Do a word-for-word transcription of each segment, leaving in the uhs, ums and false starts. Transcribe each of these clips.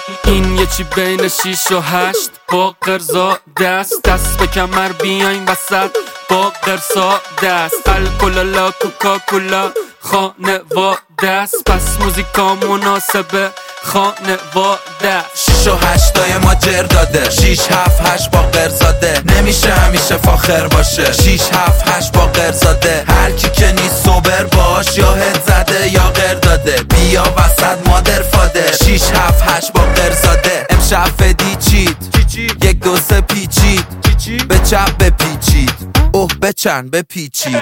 این یه چی بین شیش و هشت با قرزا دست دست به کمر بیاین وسط با قرصا دست الکلالا کوکاکولا خانواده است پس موزیکا مناسبه خانواده است. شیش و هشتای ما جر داده شیش هفت هشت با قرزاده نمیشه همیشه فاخر باشه شیش هفت هشت با قرزاده هر کی که نیست سوبر باش یا هد زده یا قر داده بیا وسط مادر فاده شیش هفت هشت با قرزاده امشب فدی چید یک دو سه پیچید به چپ بپیچید اوه بچن بپیچید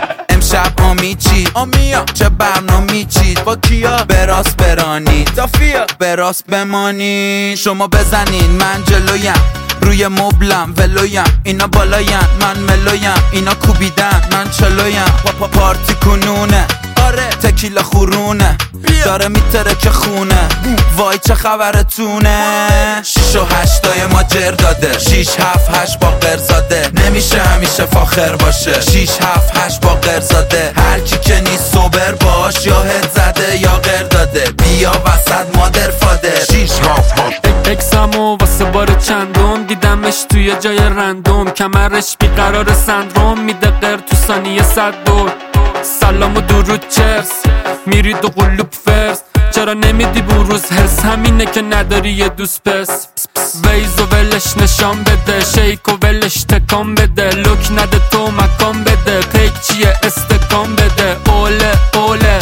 امشب آمی چید آمیا چه برنامی چید با کیا براست برانید دافیا براست بمانید شما بزنین من جلویم روی مبلم ولویم اینا بالایم من ملویم اینا کوبیدن من چلویم پا پارتی کنونه آره تکیلا خورونه داره میتره که خونه وای چه خبرتونه شیش و هشتای ما جر داده شیش هفت هشت با قرزاده نمیشه همیشه فاخر باشه شیش هفت هشت با قرزاده هر کی که نیست سوبر باش یا هد زده یا قر داده بیا وسط مادر فاده شیش هفت هشت اکسامو واسه بار چندم دیدمش توی جای رندوم کمرش بیقرار سندروم میده قر تو ثانیه صد دور سلام و درود چرس میری دو قلوب فرس چرا نمیدی بروز هرس همینه که نداری یه دوست پس ویز و ولش نشان بده شیک و ولش تکان بده لوک نده تو مکان بده پیک چیه استکان بده اوله اوله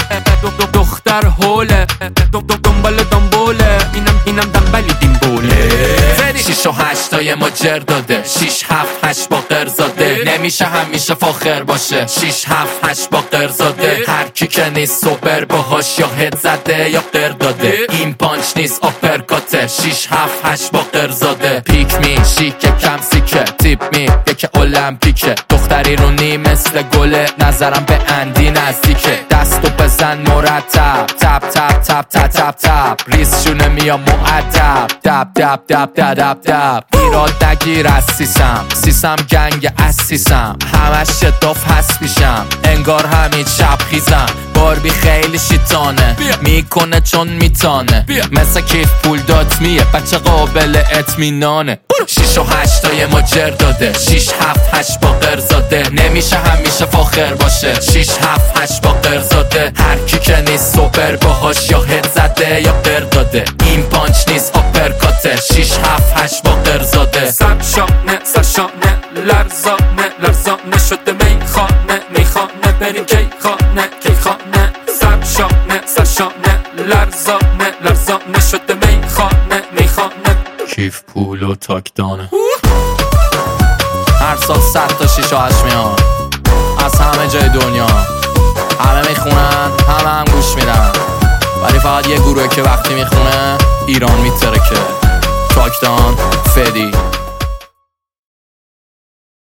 دختر هوله دنبال دنبوله اینم اینم دنبالی دنبوله شیش و هشتای ما جر داده شیش هفت هشت با قرزاده نمیشه همیشه فاخر باشه شیش هفت هشت با قرزاده هر کی که نیست سوبر باهاش یا هد زده یا قر داده این پانچ نیست آپرکاته شیش هفت هشت با قرزاده پیک می شیکه کم سیکه تیپ می یکه المپیکه دختری رو نی مثل گله نظرم به اندی نزدیکه دستو بزن مرتب تپ تپ تپ تپ تپ تپ ریز شونه میام معدب دب دب دب دب دب دب ایراد نگیر از سیسم سیسم گنگ اسیسم همش شداف هست میشم انگار همین شب خیزم باربی خیلی شیطانه میکنه چون میتانه مثل کیف پول داد میه بچه قابل اطمینانه شیش و هشتای ما جر داده شیش هفت هشت با قرزاده نمیشه همیشه فاخر باشه شیش هفت هشت با قرزاده هر کی که نیست سوبر باهاش یا هد زده یا قر داده این پانچ نیست آپرکاته شیش هفت هشت با قرزاده سرشانه سرشانه لرزانه لرزانه شده میخانه میخانه بریم کی خانه کی خانه سرشانه سرشانه لرزانه لرزانه شده میخانه میخانه کیف پول و تاکدانه هر سال صد تا شیش و هشت میان از همه جای دنیا همه میخونن همه هم گوش میدن ولی فقط یه گروه که وقتی میخونه ایران میترکه تاکدان فدی